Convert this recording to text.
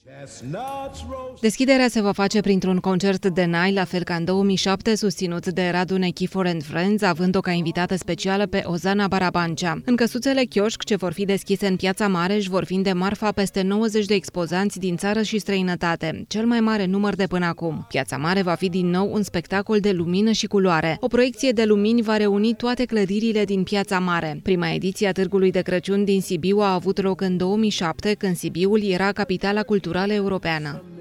Deschiderea se va face printr-un concert de Nai, la fel ca în 2007, susținut de Radu Nechifor and Friends, având-o ca invitată specială pe Ozana Barabancea. În căsuțele chioșc ce vor fi deschise în Piața Mare își vor vinde marfa peste 90 de expozanți din țară și străinătate, cel mai mare număr de până acum. Piața Mare va fi din nou un spectacol de lumină și culoare. O proiecție de lumini va reuni toate clădirile din Piața Mare. Prima ediție a Târgului de Crăciun din Sibiu a avut loc în 2007, când Sibiul era capitala culturală europeană.